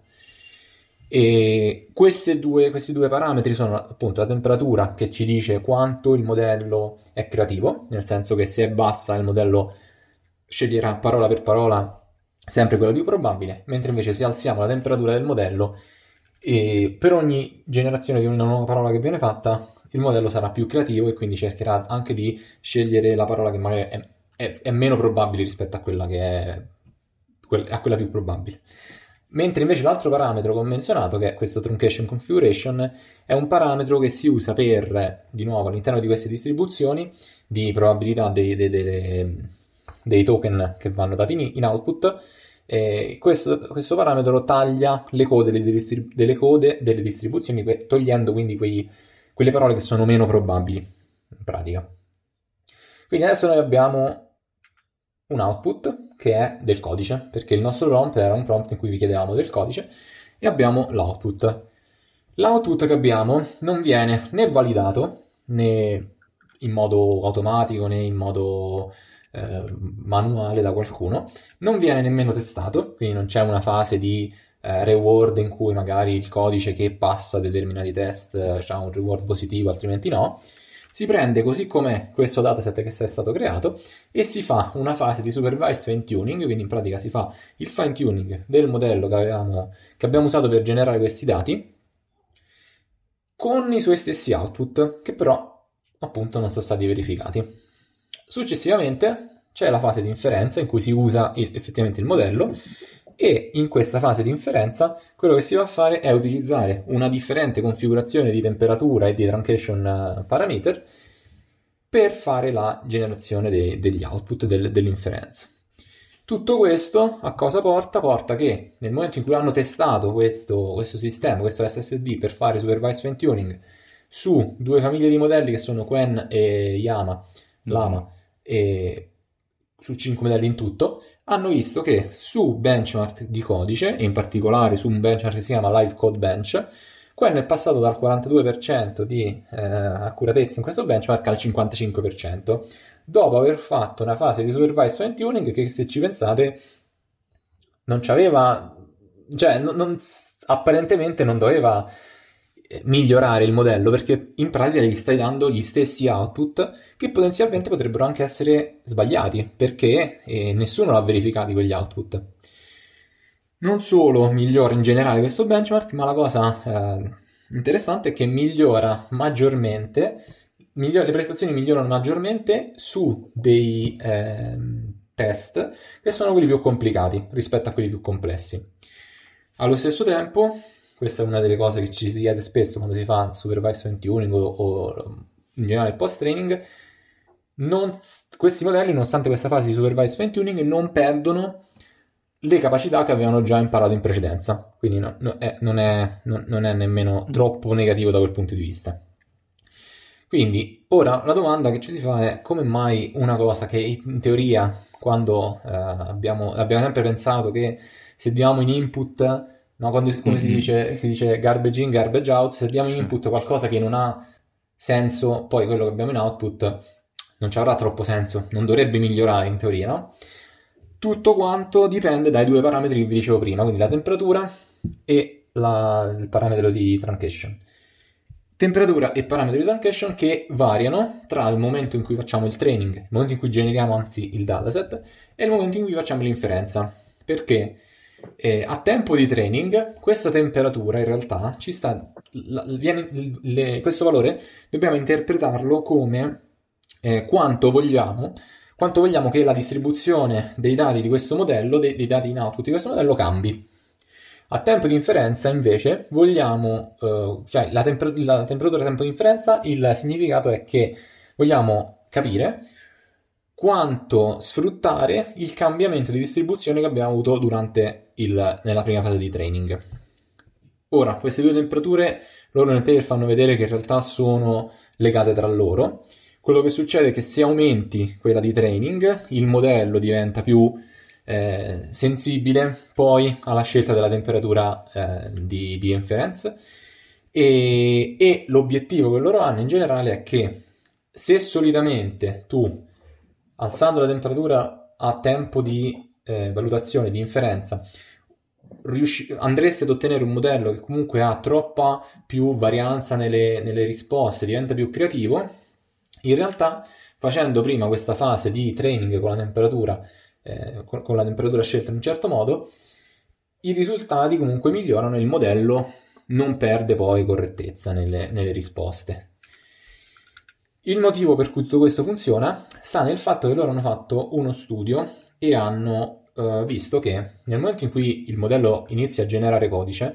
E questi due parametri sono appunto la temperatura, che ci dice quanto il modello è creativo, nel senso che se è bassa il modello sceglierà parola per parola sempre quello più probabile, mentre invece se alziamo la temperatura del modello e per ogni generazione di una nuova parola che viene fatta il modello sarà più creativo e quindi cercherà anche di scegliere la parola che magari è meno probabile rispetto a quella che è a quella più probabile. Mentre invece l'altro parametro che ho menzionato, che è questo truncation configuration, è un parametro che si usa per, di nuovo, all'interno di queste distribuzioni di probabilità dei token che vanno dati in output. Questo parametro taglia le code delle distribuzioni, togliendo quindi quelle parole che sono meno probabili in pratica. Quindi adesso noi abbiamo un output che è del codice, perché il nostro prompt era un prompt in cui vi chiedevamo del codice, e abbiamo l'output. L'output che abbiamo non viene né validato né in modo automatico né in modo manuale da qualcuno, non viene nemmeno testato, quindi non c'è una fase di reward in cui magari il codice che passa determinati test ha un reward positivo, altrimenti no. Si prende così com'è questo dataset che è stato creato e si fa una fase di supervised fine tuning, quindi in pratica si fa il fine tuning del modello che abbiamo usato per generare questi dati con i suoi stessi output, che però appunto non sono stati verificati. Successivamente c'è la fase di inferenza in cui si usa effettivamente il modello, e in questa fase di inferenza quello che si va a fare è utilizzare una differente configurazione di temperatura e di truncation parameter per fare la generazione degli output dell'inferenza. Tutto questo a cosa porta? Porta che nel momento in cui hanno testato questo sistema, questo SSD, per fare supervised fine tuning su due famiglie di modelli che sono Qwen e Llama, e su 5 modelli in tutto, hanno visto che su benchmark di codice, e in particolare su un benchmark che si chiama Live Code Bench, Qwen è passato dal 42% di accuratezza in questo benchmark al 55%, dopo aver fatto una fase di supervised fine tuning che, se ci pensate, non c'aveva, cioè apparentemente non doveva migliorare il modello, perché in pratica gli stai dando gli stessi output che potenzialmente potrebbero anche essere sbagliati, perché nessuno l'ha verificati quegli output. Non solo migliora in generale questo benchmark, ma la cosa interessante è che migliora maggiormente, le prestazioni migliorano maggiormente su dei test che sono quelli più complicati rispetto a quelli più complessi. Allo stesso tempo, questa è una delle cose che ci si chiede spesso quando si fa supervised fine tuning o in generale post-training, questi modelli, nonostante questa fase di supervised fine tuning, non perdono le capacità che avevano già imparato in precedenza, quindi non è nemmeno troppo negativo da quel punto di vista. Quindi ora la domanda che ci si fa è: come mai una cosa che in teoria, quando abbiamo sempre pensato che se diamo in input, no, come si dice garbage in, garbage out, se diamo in input qualcosa che non ha senso, poi quello che abbiamo in output non ci avrà troppo senso, non dovrebbe migliorare in teoria, no? Tutto quanto dipende dai due parametri che vi dicevo prima, quindi la temperatura e il parametro di truncation. Temperatura e parametro di truncation che variano tra il momento in cui facciamo il training, il momento in cui generiamo anzi il dataset, e il momento in cui facciamo l'inferenza. Perché a tempo di training questa temperatura in realtà ci sta, questo valore dobbiamo interpretarlo come quanto vogliamo che la distribuzione dei dati di questo modello, dei dati in output di questo modello, cambi. A tempo di inferenza, invece, vogliamo, cioè la temperatura a tempo di inferenza, il significato è che vogliamo capire quanto sfruttare il cambiamento di distribuzione che abbiamo avuto nella prima fase di training. Ora, queste due temperature, loro nel paper fanno vedere che in realtà sono legate tra loro. Quello che succede è che se aumenti quella di training, il modello diventa più sensibile poi alla scelta della temperatura di inference e l'obiettivo che loro hanno in generale è che se solitamente tu, alzando la temperatura a tempo di valutazione di inferenza, andresti ad ottenere un modello che comunque ha troppa più varianza nelle risposte, diventa più creativo, in realtà facendo prima questa fase di training con la temperatura scelta in un certo modo, i risultati comunque migliorano e il modello non perde poi correttezza nelle risposte. Il motivo per cui tutto questo funziona sta nel fatto che loro hanno fatto uno studio e hanno visto che nel momento in cui il modello inizia a generare codice,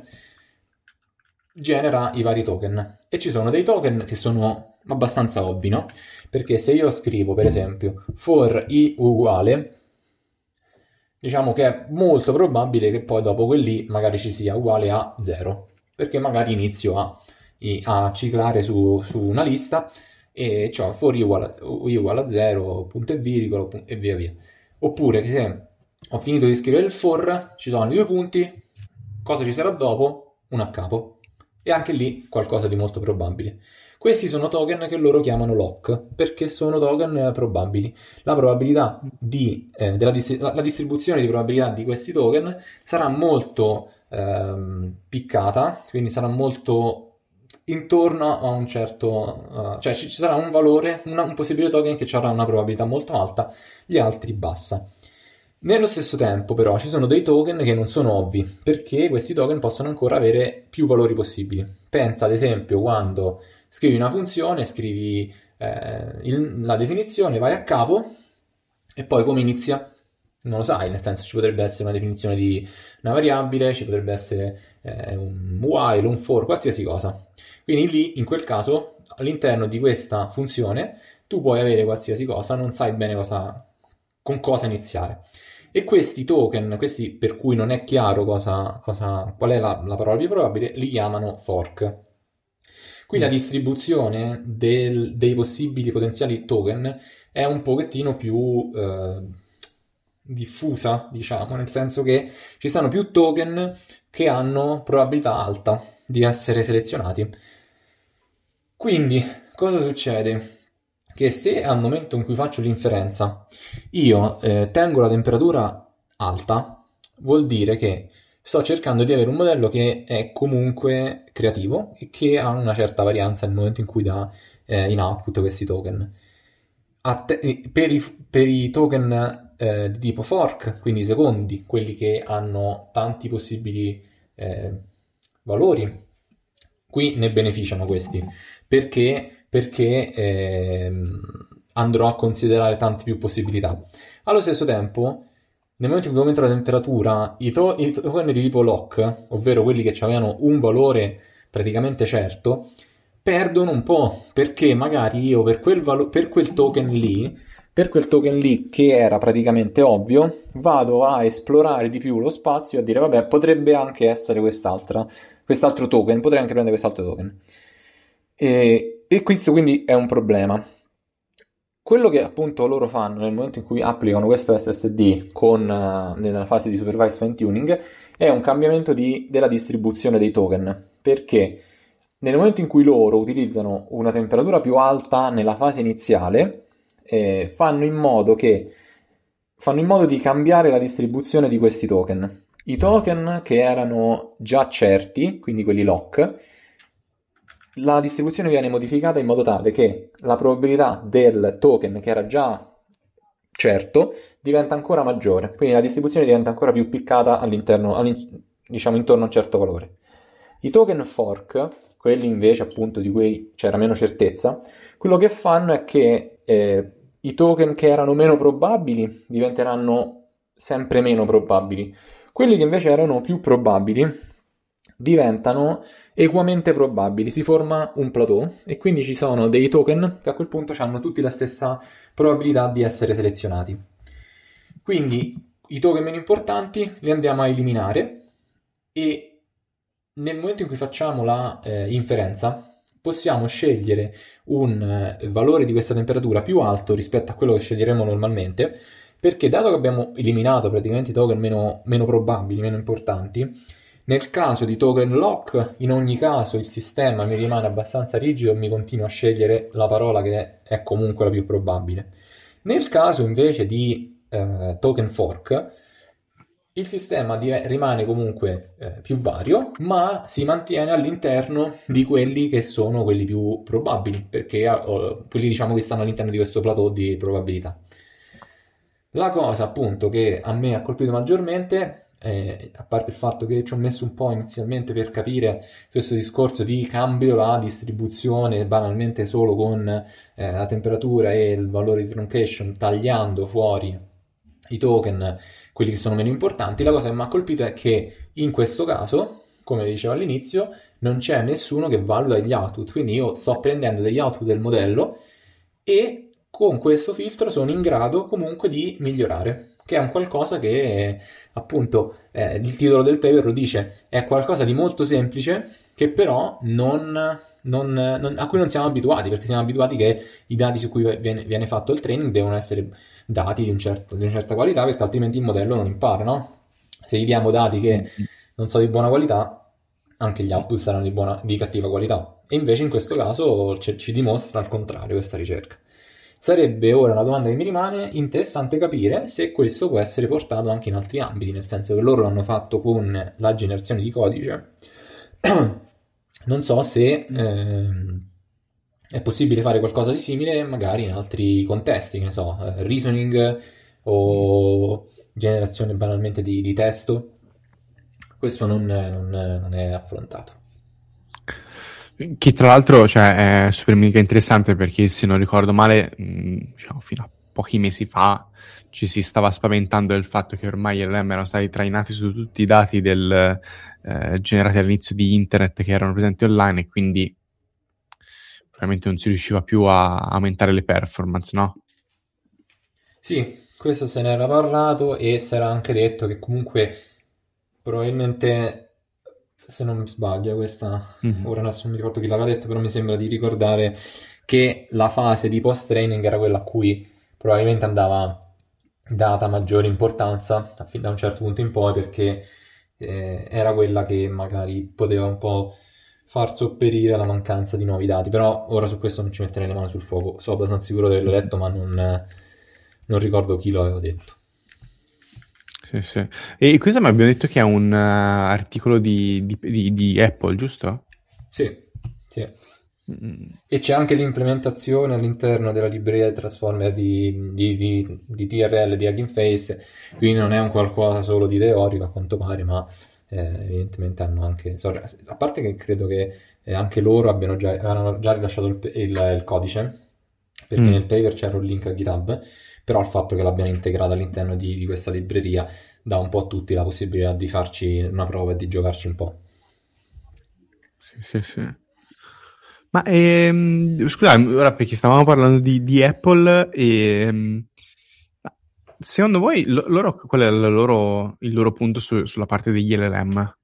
genera i vari token, e ci sono dei token che sono abbastanza ovvi, no? Perché se io scrivo, per esempio, for i uguale, diciamo che è molto probabile che poi dopo quell'i magari ci sia uguale a 0, perché magari inizio a ciclare su una lista e c'ho for i uguale a 0, punto e virgola e via via. Oppure che se ho finito di scrivere il for, ci sono i due punti, cosa ci sarà dopo? Un a capo. E anche lì qualcosa di molto probabile. Questi sono token che loro chiamano lock, perché sono token probabili. La probabilità la distribuzione di probabilità di questi token sarà molto piccata, quindi sarà molto intorno a un certo... cioè ci sarà un valore, un possibile token che avrà una probabilità molto alta, gli altri bassa. Nello stesso tempo però ci sono dei token che non sono ovvi, perché questi token possono ancora avere più valori possibili. Pensa ad esempio quando scrivi una funzione, scrivi la definizione, vai a capo e poi come inizia? Non lo sai, nel senso ci potrebbe essere una definizione di una variabile, ci potrebbe essere un while, un for, qualsiasi cosa. Quindi lì, in quel caso, all'interno di questa funzione, tu puoi avere qualsiasi cosa, non sai bene con cosa iniziare. E questi token, questi per cui non è chiaro qual è la parola più probabile, li chiamano fork. Qui la distribuzione dei possibili potenziali token è un pochettino più diffusa, diciamo, nel senso che ci stanno più token che hanno probabilità alta di essere selezionati. Quindi, cosa succede? Che se al momento in cui faccio l'inferenza io tengo la temperatura alta, vuol dire che sto cercando di avere un modello che è comunque creativo e che ha una certa varianza nel momento in cui dà in output questi token. Per i token di tipo fork, quindi secondi, quelli che hanno tanti possibili valori, qui ne beneficiano questi, perché andrò a considerare tante più possibilità. Allo stesso tempo, nel momento in cui aumento la temperatura, i token di tipo lock, ovvero quelli che avevano un valore praticamente certo, perdono un po', perché magari io per quel token lì che era praticamente ovvio, vado a esplorare di più lo spazio e a dire vabbè, potrebbe anche essere quest'altro token, potrei anche prendere quest'altro token. E questo quindi è un problema. Quello che appunto loro fanno nel momento in cui applicano questo SSD nella fase di supervised fine tuning è un cambiamento della distribuzione dei token, perché nel momento in cui loro utilizzano una temperatura più alta nella fase iniziale, fanno in modo di cambiare la distribuzione di questi token. I token che erano già certi, quindi quelli lock, la distribuzione viene modificata in modo tale che la probabilità del token che era già certo diventa ancora maggiore, quindi la distribuzione diventa ancora più piccata diciamo intorno a un certo valore. I token fork, quelli invece appunto di cui c'era meno certezza, quello che fanno è che i token che erano meno probabili diventeranno sempre meno probabili, Quelli che invece erano più probabili diventano equamente probabili, si forma un plateau e quindi ci sono dei token che a quel punto hanno tutti la stessa probabilità di essere selezionati. Quindi i token meno importanti li andiamo a eliminare e nel momento in cui facciamo la inferenza possiamo scegliere un valore di questa temperatura più alto rispetto a quello che sceglieremo normalmente, perché dato che abbiamo eliminato praticamente i token meno probabili, meno importanti, nel caso di token lock, in ogni caso il sistema mi rimane abbastanza rigido e mi continua a scegliere la parola che è comunque la più probabile. Nel caso invece di token fork, il sistema rimane comunque più vario, ma si mantiene all'interno di quelli che sono quelli più probabili, perché quelli diciamo che stanno all'interno di questo plateau di probabilità. La cosa appunto che a me ha colpito maggiormente, a parte il fatto che ci ho messo un po' inizialmente per capire questo discorso di cambio la distribuzione banalmente solo con la temperatura e il valore di truncation, tagliando fuori i token, quelli che sono meno importanti, la cosa che mi ha colpito è che in questo caso, come dicevo all'inizio, non c'è nessuno che valuta gli output, quindi io sto prendendo degli output del modello e con questo filtro sono in grado comunque di migliorare, che è un qualcosa che appunto il titolo del paper lo dice, è qualcosa di molto semplice che però a cui non siamo abituati, perché siamo abituati che i dati su cui viene fatto il training devono essere dati di una certa qualità, perché altrimenti il modello non impara, no? Se gli diamo dati che non sono di buona qualità, anche gli output saranno di cattiva qualità. E invece in questo caso ci dimostra al contrario questa ricerca. Sarebbe ora una domanda che mi rimane interessante capire se questo può essere portato anche in altri ambiti, nel senso che loro l'hanno fatto con la generazione di codice. Non so se è possibile fare qualcosa di simile magari in altri contesti, che ne so, reasoning o generazione banalmente di testo. Questo non è affrontato. Che tra l'altro cioè, è super mega interessante, perché se non ricordo male, diciamo, fino a pochi mesi fa ci si stava spaventando del fatto che ormai gli LLM erano stati trainati su tutti i dati generati all'inizio di internet che erano presenti online, e quindi probabilmente non si riusciva più a aumentare le performance, no? Sì, questo se ne era parlato e si era anche detto che comunque probabilmente, se non mi sbaglio, questa ora adesso non mi ricordo chi l'aveva detto, però mi sembra di ricordare che la fase di post-training era quella a cui probabilmente andava data maggiore importanza da un certo punto in poi, perché era quella che magari poteva un po' far sopperire la mancanza di nuovi dati. Però ora su questo non ci metterei le mani sul fuoco, sono abbastanza sicuro di averlo letto, ma non ricordo chi lo aveva detto. Sì, sì. E questo mi abbiamo detto che è un articolo di Apple, giusto? Sì, sì. E c'è anche l'implementazione all'interno della libreria di Transformer di TRL di Hugging Face, quindi non è un qualcosa solo di teorico a quanto pare, ma evidentemente hanno anche, a parte che credo che anche loro avevano già rilasciato il codice, perché nel paper c'era un link a GitHub, però il fatto che l'abbiano integrato all'interno di questa libreria dà un po' a tutti la possibilità di farci una prova e di giocarci un po'. Sì, sì. Ma scusate, ora perché stavamo parlando di Apple, e secondo voi loro qual è il loro punto sulla parte degli LLM?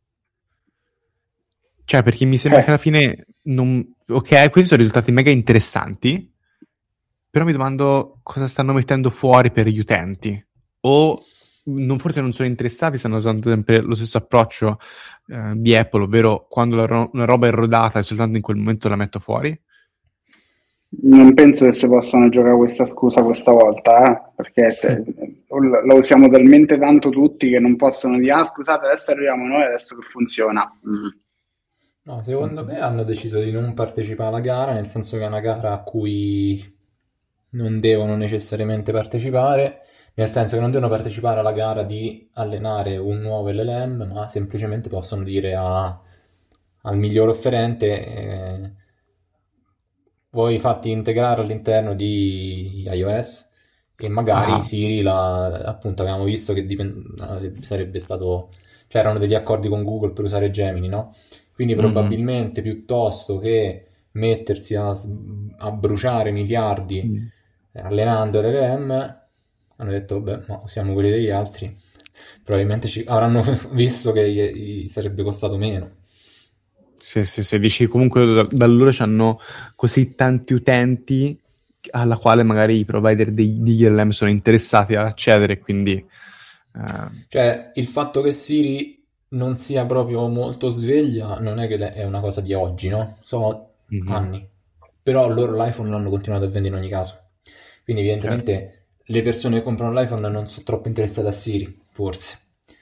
Cioè, perché mi sembra che alla fine ok, questi sono risultati mega interessanti, però mi domando cosa stanno mettendo fuori per gli utenti, o forse non sono interessati, stanno usando sempre lo stesso approccio di Apple, ovvero quando una roba è rodata e soltanto in quel momento la metto fuori. Non penso che si possano giocare questa scusa questa volta, perché lo usiamo talmente tanto tutti che non possono dire scusate, adesso arriviamo noi, adesso che funziona. No, secondo me hanno deciso di non partecipare alla gara, nel senso che è una gara a cui non devono necessariamente partecipare, nel senso che non devono partecipare alla gara di allenare un nuovo LLM, ma semplicemente possono dire al miglior offerente voi fatti integrare all'interno di iOS e magari Ah. Siri, appunto, avevamo visto che sarebbe stato, cioè erano degli accordi con Google per usare Gemini, no? Quindi probabilmente piuttosto che mettersi a bruciare miliardi allenando l'LM, hanno detto, vabbè, ma siamo quelli degli altri, probabilmente avranno visto che gli sarebbe costato meno. Se dici comunque da loro c'hanno così tanti utenti alla quale magari i provider degli LM sono interessati ad accedere, quindi Cioè, il fatto che Siri non sia proprio molto sveglia non è che è una cosa di oggi, no? Sono anni. Però loro l'iPhone l'hanno continuato a vendere in ogni caso. Quindi evidentemente le persone che comprano l'iPhone non sono troppo interessate a Siri, forse.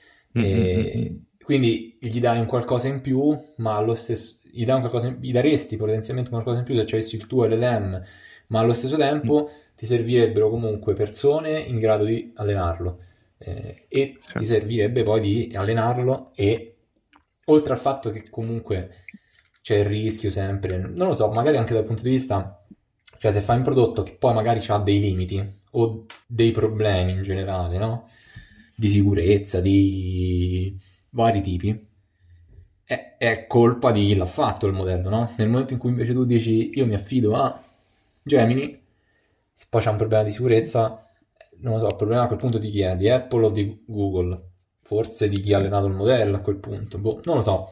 Quindi gli dai un qualcosa in più, ma allo stesso gli daresti potenzialmente qualcosa in più se avessi il tuo LLM, ma allo stesso tempo ti servirebbero comunque persone in grado di allenarlo. E ti servirebbe poi di allenarlo, e oltre al fatto che comunque c'è il rischio sempre, non lo so, magari anche dal punto di vista, cioè se fai un prodotto che poi magari ha dei limiti o dei problemi in generale, no? Di sicurezza, di vari tipi, è colpa di chi l'ha fatto il modello, no? Nel momento in cui invece tu dici io mi affido a Gemini, se poi c'è un problema di sicurezza, non lo so, il problema a quel punto di chi è? Di Apple o di Google? Forse di chi ha allenato il modello a quel punto, boh, non lo so.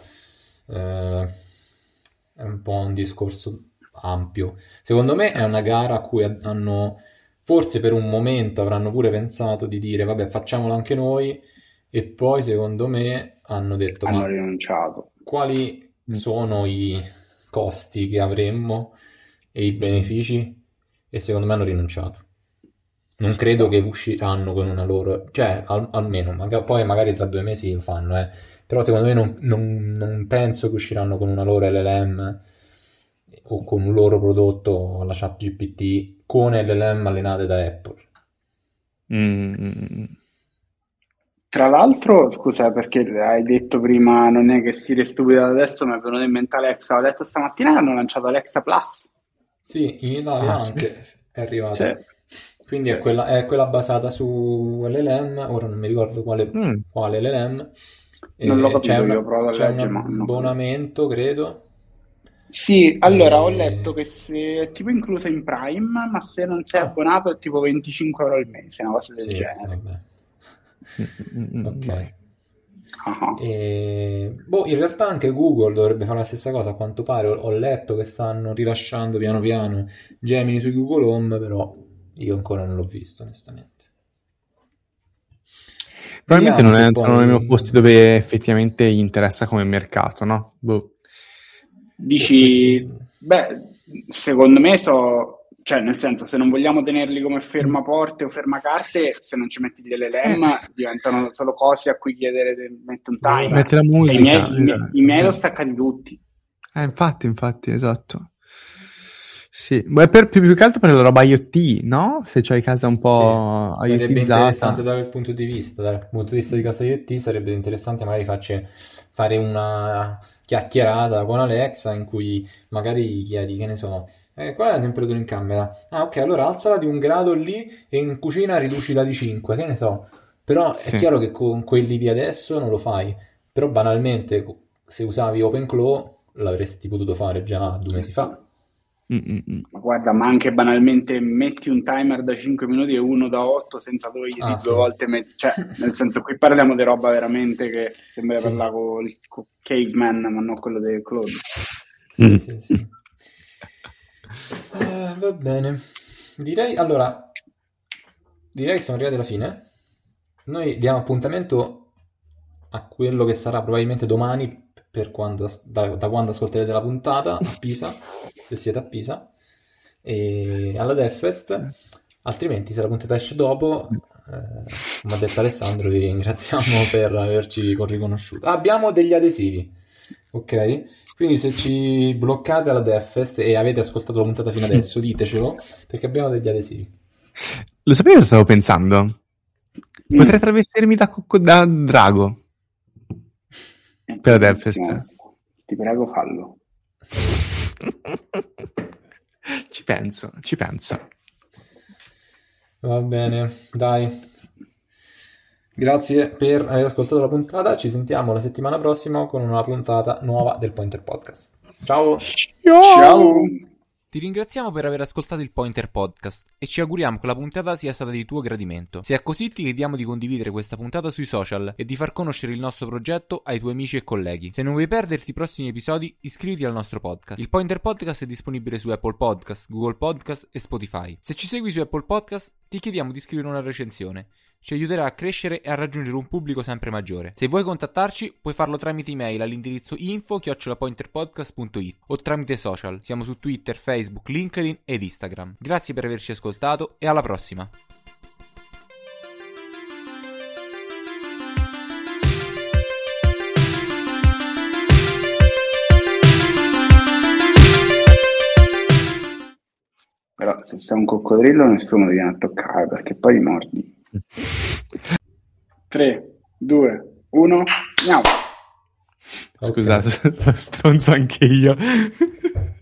È un po' un discorso ampio. Secondo me è una gara a cui hanno, forse per un momento avranno pure pensato di dire vabbè, facciamolo anche noi, e poi secondo me hanno detto hanno ma rinunciato. quali sono i costi che avremmo e i benefici? E secondo me hanno rinunciato. Non credo che usciranno con una loro, cioè almeno, poi magari tra 2 mesi lo fanno, però secondo me non penso che usciranno con una loro LLM o con un loro prodotto alla ChatGPT con LLM allenate da Apple. Tra l'altro, scusa, perché hai detto prima non è che Siri è stupida da adesso, mi è venuto in mente Alexa. Ho letto stamattina che hanno lanciato Alexa Plus. Sì, in Italia anche è arrivata. Sì. Quindi è quella basata su LLM, ora non mi ricordo quale LLM. Non l'ho capito C'è io, provo a c'è un leggere, ma non- abbonamento, credo. Sì, allora ho letto che se è tipo inclusa in Prime, ma se non sei Ah. abbonato è tipo 25 euro al mese, una cosa del Sì, genere. vabbè. Ok. Ah. Boh, in realtà anche Google dovrebbe fare la stessa cosa, a quanto pare. Ho letto che stanno rilasciando piano piano Gemini su Google Home, però io ancora non l'ho visto, onestamente. probabilmente Vediamo non se sono poi- nei posti dove effettivamente gli interessa come mercato, no? Boh. Dici, beh, secondo me cioè nel senso, se non vogliamo tenerli come fermaporte o fermacarte, se non ci metti gli LLM diventano solo cose a cui chiedere di mettere un timer. Mette la E musica. i miei l'ho staccati tutti. Infatti, esatto. Sì, ma è più che altro per la roba IoT, no? Se c'hai casa un po' Sì, sarebbe IoTizzata. interessante dal punto di vista di casa IoT, sarebbe interessante magari fare una chiacchierata con Alexa in cui magari chiedi, che ne so, qual è la temperatura in camera? Ah, ok, allora alzala di 1 grado lì e in cucina riducila di 5, che ne so. Però Sì. è chiaro che con quelli di adesso non lo fai. Però banalmente, se usavi OpenClaw, l'avresti potuto fare già 2 mesi fa. Ma guarda, ma anche banalmente metti un timer da 5 minuti e uno da 8 senza toglierli Ah, 2 sì. volte. Cioè, nel senso, qui parliamo di roba veramente che sembra Sì. parlare con il caveman, ma non quello del Claude. Sì. Va bene. Direi che siamo arrivati alla fine. Noi diamo appuntamento a quello che sarà probabilmente domani, per da quando ascolterete la puntata, a Pisa, se siete a Pisa, e alla DevFest. Altrimenti, se la puntata esce dopo, come ha detto Alessandro, vi ringraziamo per averci riconosciuto. Abbiamo degli adesivi, ok? Quindi se ci bloccate alla DevFest e avete ascoltato la puntata fino adesso, ditecelo, perché abbiamo degli adesivi. Lo sapevi cosa stavo pensando? Potrei travestirmi da drago per la DevFest. Ti prego, fallo. Ci penso. Va bene, dai. Grazie per aver ascoltato la puntata. Ci sentiamo la settimana prossima con una puntata nuova del Pointer Podcast. Ciao! Ciao! Ti ringraziamo per aver ascoltato il Pointer Podcast e ci auguriamo che la puntata sia stata di tuo gradimento. Se è così ti chiediamo di condividere questa puntata sui social e di far conoscere il nostro progetto ai tuoi amici e colleghi. Se non vuoi perderti i prossimi episodi, iscriviti al nostro podcast. Il Pointer Podcast è disponibile su Apple Podcast, Google Podcast e Spotify. Se ci segui su Apple Podcast, ti chiediamo di scrivere una recensione. Ci aiuterà a crescere e a raggiungere un pubblico sempre maggiore. Se vuoi contattarci, puoi farlo tramite email all'indirizzo info@pointerpodcast.it o tramite social. Siamo su Twitter, Facebook, LinkedIn ed Instagram. Grazie per averci ascoltato e alla prossima. Però se sei un coccodrillo nessuno ti viene a toccare perché poi li mordi. 3, 2, 1, miau! Scusate, stronzo anche io.